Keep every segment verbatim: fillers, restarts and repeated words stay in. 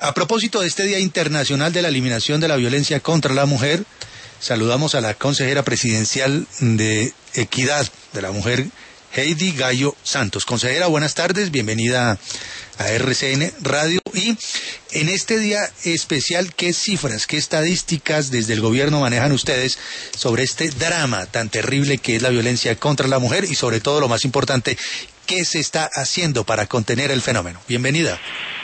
A propósito de este Día Internacional de la Eliminación de la Violencia contra la Mujer, saludamos a la consejera presidencial de Equidad de la Mujer, Heidi Gallo Santos. Consejera, buenas tardes, bienvenida a R C N Radio. Y en este día especial, ¿qué cifras, qué estadísticas desde el gobierno manejan ustedes sobre este drama tan terrible que es la violencia contra la mujer y sobre todo, lo más importante, qué se está haciendo para contener el fenómeno? Bienvenida.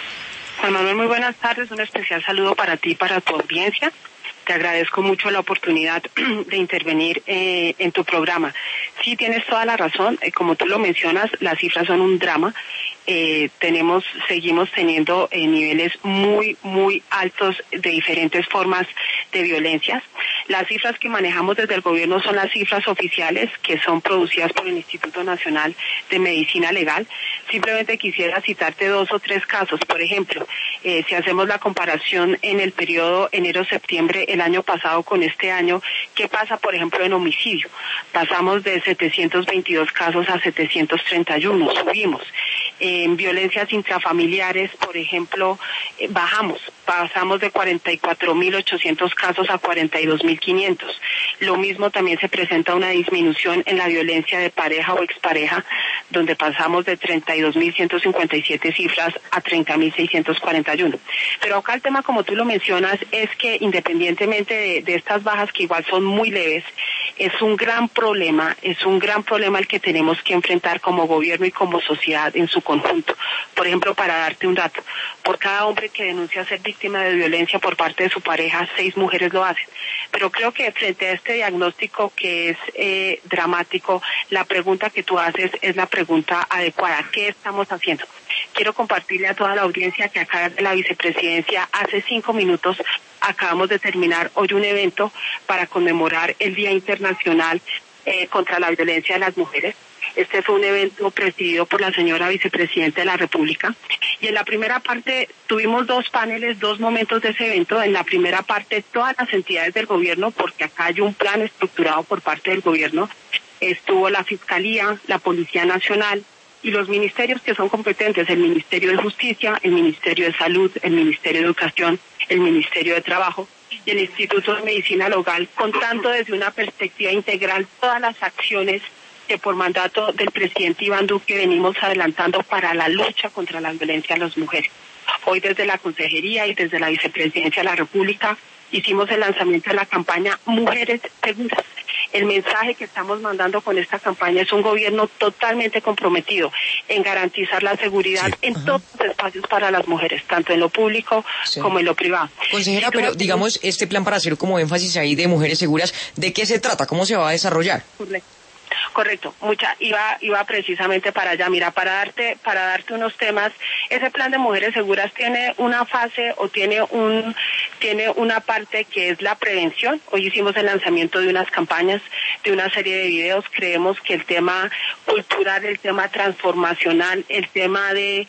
Juan Manuel, muy buenas tardes, un especial saludo para ti y para tu audiencia. Te agradezco mucho la oportunidad de intervenir eh, en tu programa. Sí, tienes toda la razón, eh, como tú lo mencionas, las cifras son un drama. Eh, tenemos, seguimos teniendo eh, niveles muy, muy altos de diferentes formas de violencias. Las cifras que manejamos desde el gobierno son las cifras oficiales que son producidas por el Instituto Nacional de Medicina Legal. Simplemente quisiera citarte dos o tres casos. Por ejemplo, eh, si hacemos la comparación en el periodo enero-septiembre el año pasado con este año, ¿qué pasa, por ejemplo, en homicidio? Pasamos de setecientos veintidós casos a setecientos treinta y uno, subimos. En violencias intrafamiliares, por ejemplo, eh, bajamos, pasamos de cuarenta y cuatro mil ochocientos casos a cuarenta y dos mil quinientos. Lo mismo también se presenta una disminución en la violencia de pareja o expareja, donde pasamos de treinta y dos mil ciento cincuenta y siete cifras a treinta mil seiscientos cuarenta y uno. Pero acá el tema, como tú lo mencionas, es que independientemente de, de estas bajas, que igual son muy leves, es un gran problema, es un gran problema el que tenemos que enfrentar como gobierno y como sociedad en su conjunto. Por ejemplo, para darte un dato, por cada hombre que denuncia ser víctima de violencia por parte de su pareja, seis mujeres lo hacen. Pero creo que frente a este diagnóstico que es eh, dramático, la pregunta que tú haces es la pregunta adecuada. ¿Qué estamos haciendo? Quiero compartirle a toda la audiencia que acá de la vicepresidencia hace cinco minutos acabamos de terminar hoy un evento para conmemorar el Día Internacional eh, contra la Violencia de las Mujeres. Este fue un evento presidido por la señora vicepresidenta de la República. Y en la primera parte tuvimos dos paneles, dos momentos de ese evento. En la primera parte todas las entidades del gobierno, porque acá hay un plan estructurado por parte del gobierno. Estuvo la Fiscalía, la Policía Nacional y los ministerios que son competentes, el Ministerio de Justicia, el Ministerio de Salud, el Ministerio de Educación, el Ministerio de Trabajo y el Instituto de Medicina Legal, contando desde una perspectiva integral todas las acciones que por mandato del presidente Iván Duque venimos adelantando para la lucha contra la violencia a las mujeres. Hoy desde la Consejería y desde la Vicepresidencia de la República hicimos el lanzamiento de la campaña Mujeres Seguras. El mensaje que estamos mandando con esta campaña es un gobierno totalmente comprometido en garantizar la seguridad sí. en Ajá. todos los espacios para las mujeres, tanto en lo público sí. como en lo privado. Consejera, pero digamos, este plan, para hacer como énfasis ahí de Mujeres Seguras, ¿de qué se trata? ¿Cómo se va a desarrollar? Correcto, mucha, iba, iba precisamente para allá. Mira, para darte, para darte unos temas, ese plan de Mujeres Seguras tiene una fase o tiene un, tiene una parte que es la prevención. Hoy hicimos el lanzamiento de unas campañas, de una serie de videos. Creemos que el tema cultural, el tema transformacional, el tema de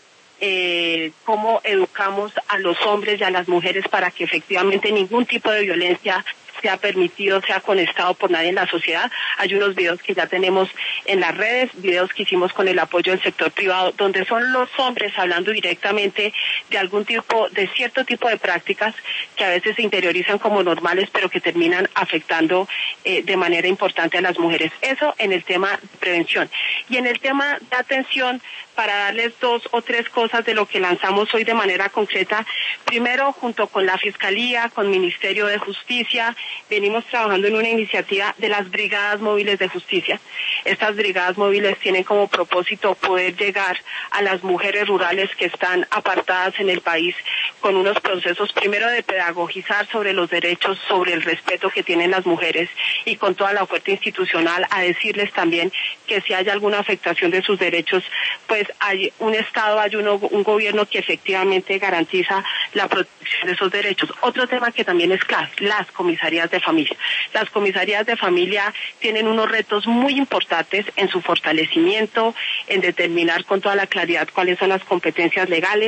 Eh, cómo educamos a los hombres y a las mujeres para que efectivamente ningún tipo de violencia sea permitido, sea conectado por nadie en la sociedad. Hay unos videos que ya tenemos en las redes, videos que hicimos con el apoyo del sector privado, donde son los hombres hablando directamente de algún tipo, de cierto tipo de prácticas que a veces se interiorizan como normales, pero que terminan afectando eh, de manera importante a las mujeres. Eso en el tema de prevención. Y en el tema de atención, para darles dos o tres cosas de lo que lanzamos hoy de manera concreta. Primero, junto con la Fiscalía, con el Ministerio de Justicia, venimos trabajando en una iniciativa de las Brigadas Móviles de Justicia. Estas brigadas móviles tienen como propósito poder llegar a las mujeres rurales que están apartadas en el país con unos procesos, primero de pedagogizar sobre los derechos, sobre el respeto que tienen las mujeres y con toda la oferta institucional a decirles también que si hay alguna afectación de sus derechos, pues hay un Estado, hay uno, un gobierno que efectivamente garantiza la protección de esos derechos. Otro tema que también es clave, las comisarías de familia. Las comisarías de familia tienen unos retos muy importantes en su fortalecimiento, en determinar con toda la claridad cuáles son las competencias legales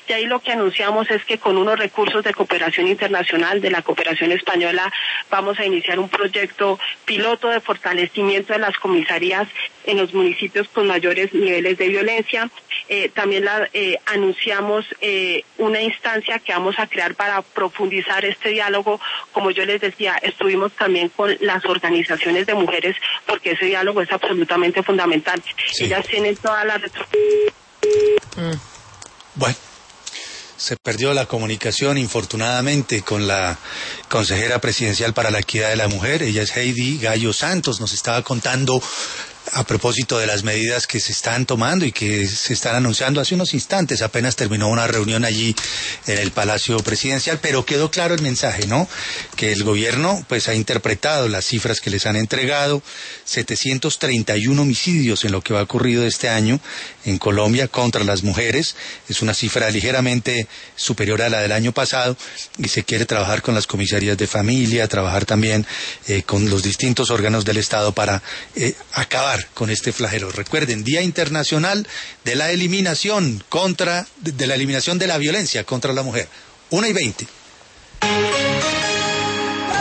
Y ahí lo que anunciamos es que con unos recursos de cooperación internacional de la cooperación española vamos a iniciar un proyecto piloto de fortalecimiento de las comisarías en los municipios con mayores niveles de violencia. Eh, también la, eh, anunciamos eh, una instancia que vamos a crear para profundizar este diálogo. Como yo les decía, estuvimos también con las organizaciones de mujeres porque ese diálogo es absolutamente fundamental. Sí. Ellas tienen toda la retro... Mm. Bueno, se perdió la comunicación infortunadamente con la consejera presidencial para la equidad de la mujer. Ella es Heidi Gallo Santos, nos estaba contando a propósito de las medidas que se están tomando y que se están anunciando hace unos instantes. Apenas terminó una reunión allí en el Palacio Presidencial, pero quedó claro el mensaje, ¿no? Que el gobierno pues ha interpretado las cifras que les han entregado, setecientos treinta y uno homicidios en lo que va ocurrido este año en Colombia contra las mujeres. Es una cifra ligeramente superior a la del año pasado y se quiere trabajar con las comisarías de familia, trabajar también eh, con los distintos órganos del Estado para eh, acabar con este flagelo. Recuerden, Día Internacional de la Eliminación contra, de la eliminación de la violencia contra la mujer. Una y veinte.